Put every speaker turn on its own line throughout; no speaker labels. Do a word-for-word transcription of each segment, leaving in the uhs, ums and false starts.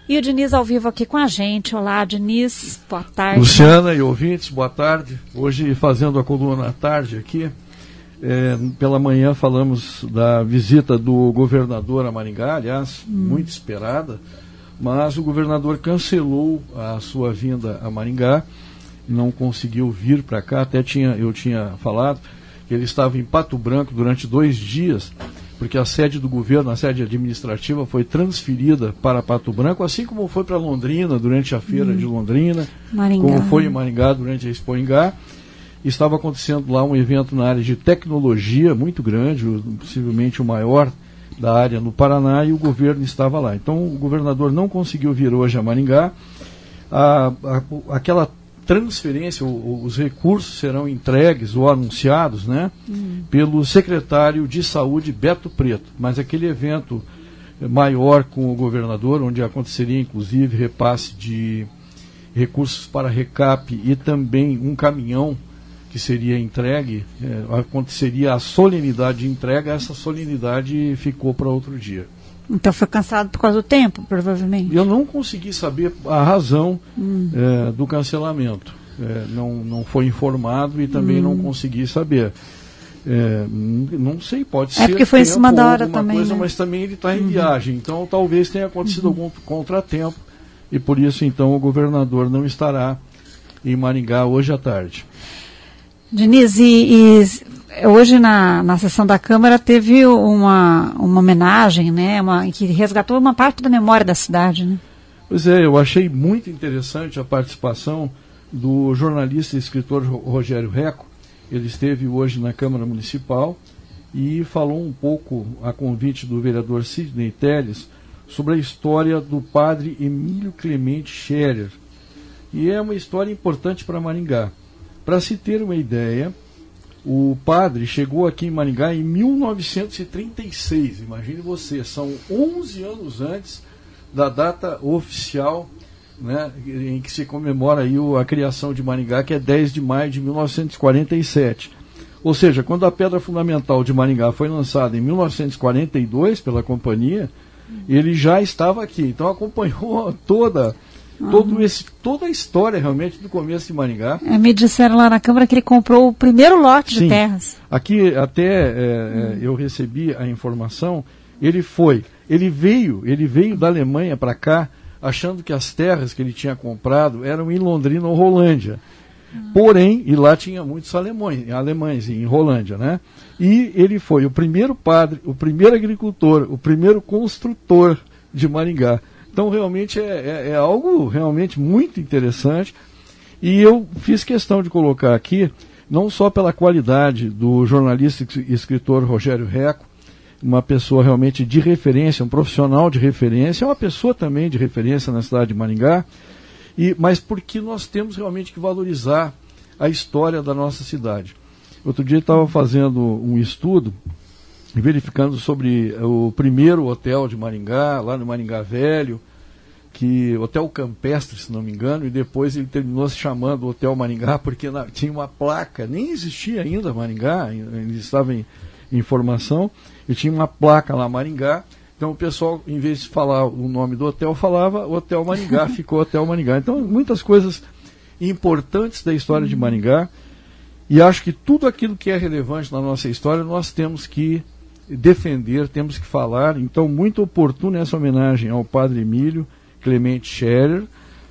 E o Diniz ao vivo aqui com a gente. Olá, Diniz, boa tarde.
Luciana e ouvintes, boa tarde. Hoje fazendo a coluna à tarde aqui, é, pela manhã falamos da visita do governador a Maringá, aliás, hum. muito esperada, mas o governador cancelou a sua vinda a Maringá, não conseguiu vir para cá, até tinha, eu tinha falado que ele estava em Pato Branco durante dois dias, porque a sede do governo, a sede administrativa, foi transferida para Pato Branco, assim como foi para Londrina durante a feira hum. de Londrina, Maringá. Como foi em Maringá durante a Expo Ingá. Estava acontecendo lá um evento na área de tecnologia muito grande, possivelmente o maior da área no Paraná, e o governo estava lá. Então o governador não conseguiu vir hoje a Maringá. A, a, aquela transferência, o, os recursos serão entregues ou anunciados, né, hum. pelo secretário de Saúde, Beto Preto. Mas aquele evento maior com o governador, onde aconteceria inclusive repasse de recursos para recap e também um caminhão que seria entregue, é, aconteceria a solenidade de entrega, essa solenidade ficou para outro dia.
Então foi cancelado por causa do tempo, provavelmente?
Eu não consegui saber a razão hum. é, do cancelamento. É, não, não foi informado e também hum. não consegui saber. É, não sei, pode ser.
É porque foi em cima da hora também.
Coisa,
né?
Mas também ele está em uhum. viagem, então talvez tenha acontecido uhum. algum contratempo e por isso então o governador não estará em Maringá hoje à tarde.
Diniz, e, e hoje na, na sessão da Câmara teve uma, uma homenagem, né, uma, que resgatou uma parte da memória da cidade, né?
Pois é, eu achei muito interessante a participação do jornalista e escritor Rogério Reco. Ele esteve hoje na Câmara Municipal e falou um pouco, a convite do vereador Sidney Telles, sobre a história do padre Emílio Clemente Scherer. E é uma história importante para Maringá. Para se ter uma ideia, o padre chegou aqui em Maringá em mil novecentos e trinta e seis. Imagine você, são onze anos antes da data oficial, né, em que se comemora aí a criação de Maringá, que é dez de maio de mil novecentos e quarenta e sete. Ou seja, quando a pedra fundamental de Maringá foi lançada em mil novecentos e quarenta e dois pela companhia, ele já estava aqui. Então acompanhou toda... Todo esse, toda a história realmente do começo de Maringá.
É, me disseram lá na Câmara que ele comprou o primeiro lote
Sim.
de terras.
Aqui até é, hum. eu recebi a informação, ele foi, ele veio, ele veio da Alemanha para cá, achando que as terras que ele tinha comprado eram em Londrina ou Rolândia. Hum. Porém, e lá tinha muitos alemães, alemães em Rolândia, né? E ele foi o primeiro padre, o primeiro agricultor, o primeiro construtor de Maringá. Então, realmente, é, é, é algo realmente muito interessante. E eu fiz questão de colocar aqui, não só pela qualidade do jornalista e escritor Rogério Reco, uma pessoa realmente de referência, um profissional de referência, uma pessoa também de referência na cidade de Maringá, e, mas porque nós temos realmente que valorizar a história da nossa cidade. Outro dia eu estava fazendo um estudo, verificando sobre o primeiro hotel de Maringá, lá no Maringá Velho, que Hotel Campestre, se não me engano, e depois ele terminou se chamando Hotel Maringá, porque na, tinha uma placa, nem existia ainda Maringá, ele estava em, em formação, e tinha uma placa lá Maringá, então o pessoal, em vez de falar o nome do hotel, falava Hotel Maringá, ficou Hotel Maringá. Então, muitas coisas importantes da história de Maringá, e acho que tudo aquilo que é relevante na nossa história, nós temos que defender, temos que falar. Então, muito oportuna essa homenagem ao padre Emílio Clemente Scherer,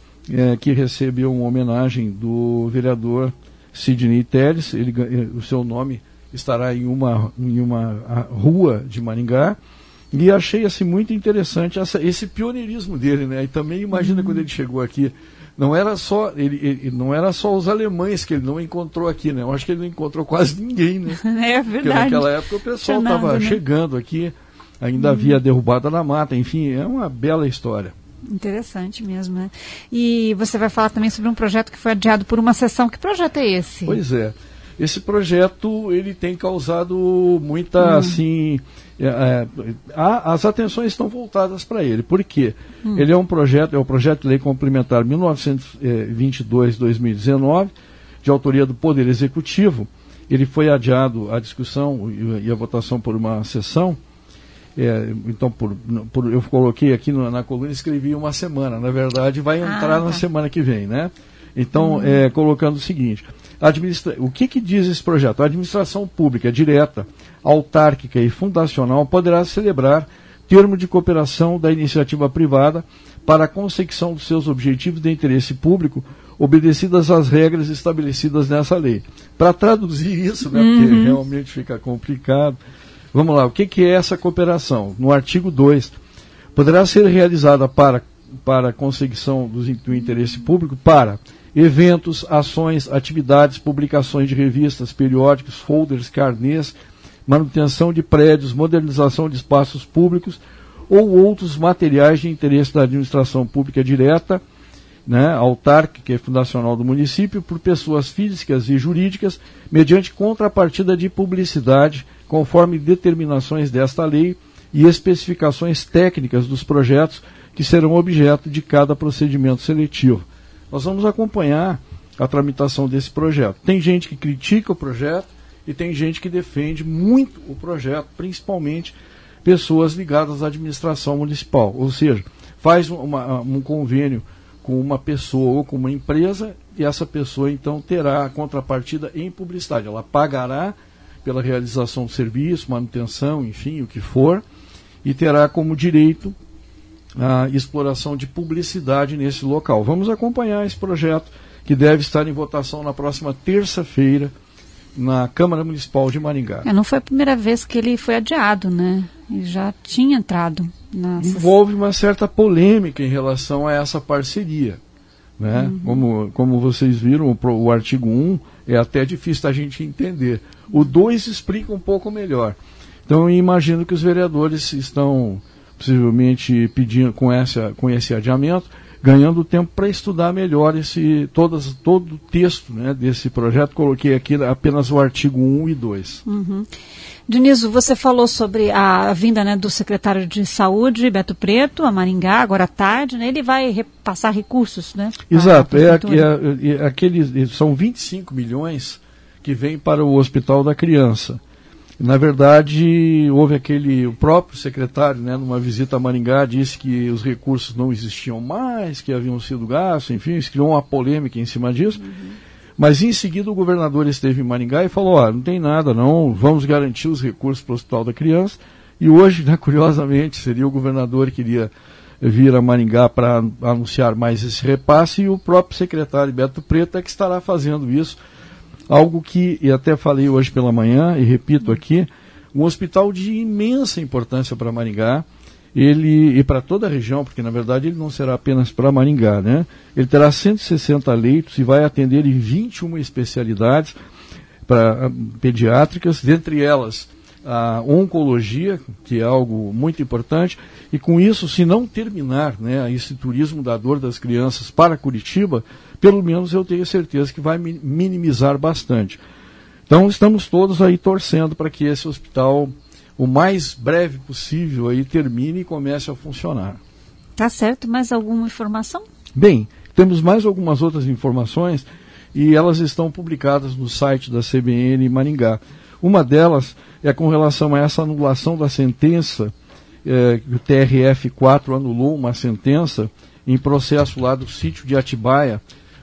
é, que recebeu uma homenagem do vereador Sidney Telles. Ele, o seu nome estará em uma, em uma rua de Maringá, e achei assim, muito interessante essa, esse pioneirismo dele, né? E também imagina uhum. quando ele chegou aqui, não era só ele, ele, não era só os alemães que ele não encontrou aqui, né? Eu acho que ele não encontrou quase ninguém, né?
É verdade.
Porque naquela época o pessoal estava né? chegando aqui, ainda hum. havia derrubada na mata, enfim, é uma bela história.
Interessante mesmo, né? E você vai falar também sobre um projeto que foi adiado por uma sessão. Que projeto é esse?
Pois é. Esse projeto, ele tem causado muita, hum. assim... É, é, a, as atenções estão voltadas para ele. Por quê? Hum. Ele é um projeto, é o projeto de lei complementar mil novecentos e vinte e dois barra dois mil e dezenove, de autoria do Poder Executivo. Ele foi adiado à discussão e, e a votação por uma sessão, É, então, por, por, eu coloquei aqui no, na coluna, escrevi uma semana. Na verdade, vai entrar ah, tá. na semana que vem, né? Então, uhum. é, colocando o seguinte, administra... o que, que diz esse projeto? A administração pública direta, autárquica e fundacional poderá celebrar termo de cooperação da iniciativa privada para a consecução dos seus objetivos de interesse público, obedecidas às regras estabelecidas nessa lei. Para traduzir isso, né, uhum. porque realmente fica complicado, vamos lá, o que, que é essa cooperação? No artigo dois, poderá ser realizada para, para a consecução do, do interesse público para eventos, ações, atividades, publicações de revistas, periódicos, folders, carnês, manutenção de prédios, modernização de espaços públicos ou outros materiais de interesse da administração pública direta, né, autárquica e fundacional do município, por pessoas físicas e jurídicas, mediante contrapartida de publicidade, conforme determinações desta lei e especificações técnicas dos projetos que serão objeto de cada procedimento seletivo. Nós vamos acompanhar a tramitação desse projeto. Tem gente que critica o projeto e tem gente que defende muito o projeto, principalmente pessoas ligadas à administração municipal. Ou seja, faz uma, um convênio com uma pessoa ou com uma empresa e essa pessoa então terá a contrapartida em publicidade. Ela pagará pela realização do serviço, manutenção, enfim, o que for, e terá como direito a exploração de publicidade nesse local. Vamos acompanhar esse projeto que deve estar em votação na próxima terça-feira na Câmara Municipal de Maringá.
É, não foi a primeira vez que ele foi adiado, né? Ele já tinha entrado. Nessas...
Envolve uma certa polêmica em relação a essa parceria, né? Uhum. Como, como vocês viram, o, o artigo um é até difícil da gente entender. O dois explica um pouco melhor. Então eu imagino que os vereadores estão possivelmente pedindo com, essa, com esse adiamento, ganhando tempo para estudar melhor esse, todas, todo o texto, né, desse projeto. Coloquei aqui apenas o artigo um e dois.
Uhum. Dinizo, você falou sobre a vinda, né, do secretário de Saúde, Beto Preto, a Maringá, agora à tarde, né, ele vai repassar recursos, né?
Exato, é, é, é, aqueles, são vinte e cinco milhões que vêm para o Hospital da Criança. Na verdade, houve aquele, o próprio secretário, né, numa visita a Maringá, disse que os recursos não existiam mais, que haviam sido gastos, enfim, isso criou uma polêmica em cima disso. Uhum. Mas em seguida o governador esteve em Maringá e falou, ó, não tem nada não, vamos garantir os recursos para o Hospital da Criança. E hoje, né, curiosamente, seria o governador que iria vir a Maringá para anunciar mais esse repasse, e o próprio secretário Beto Preto é que estará fazendo isso. Algo que, e até falei hoje pela manhã, e repito aqui, um hospital de imensa importância para Maringá, ele, e para toda a região, porque na verdade ele não será apenas para Maringá, né? Ele terá cento e sessenta leitos e vai atender em vinte e uma especialidades pra, pediátricas, dentre elas a oncologia, que é algo muito importante, e com isso, se não terminar, né, esse turismo da dor das crianças para Curitiba, pelo menos eu tenho certeza que vai minimizar bastante. Então estamos todos aí torcendo para que esse hospital, o mais breve possível, aí termine e comece a funcionar.
Tá certo, mais alguma informação?
Bem, temos mais algumas outras informações e elas estão publicadas no site da C B N Maringá. Uma delas é com relação a essa anulação da sentença, é, que o T R F quatro anulou uma sentença em processo lá do sítio de Atibaia,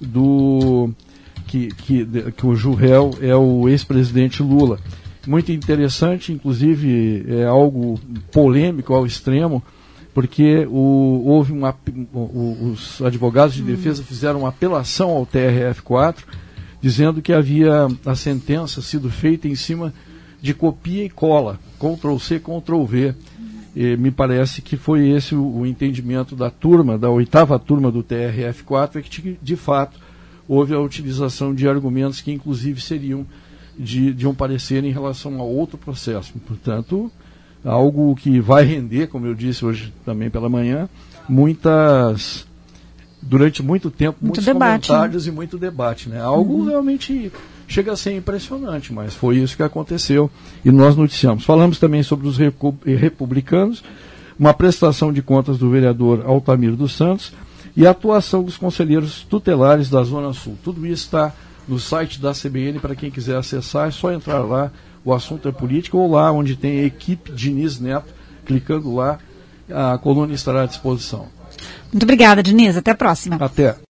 do, que, que, de, que o réu é o ex-presidente Lula. Muito interessante, inclusive é algo polêmico ao extremo, porque o, houve uma, o, os advogados de defesa fizeram uma apelação ao T R F quatro, dizendo que havia a sentença sido feita em cima de copia e cola, control C, control V. E me parece que foi esse o, o entendimento da turma, da oitava turma do T R F quatro, é que de fato houve a utilização de argumentos que inclusive seriam de, de um parecer em relação a outro processo. Portanto, algo que vai render, como eu disse hoje também pela manhã, muitas... durante muito tempo, muito muitos debate, comentários, né? E muito debate, né? Algo uhum. realmente chega a ser impressionante, mas foi isso que aconteceu e nós noticiamos. Falamos também sobre os repu- republicanos, uma prestação de contas do vereador Altamiro dos Santos e a atuação dos conselheiros tutelares da Zona Sul. Tudo isso está no site da C B N, para quem quiser acessar, é só entrar lá, o assunto é político, ou lá onde tem a equipe Diniz Neto, clicando lá, a coluna estará à disposição.
Muito obrigada, Diniz. Até a próxima.
Até.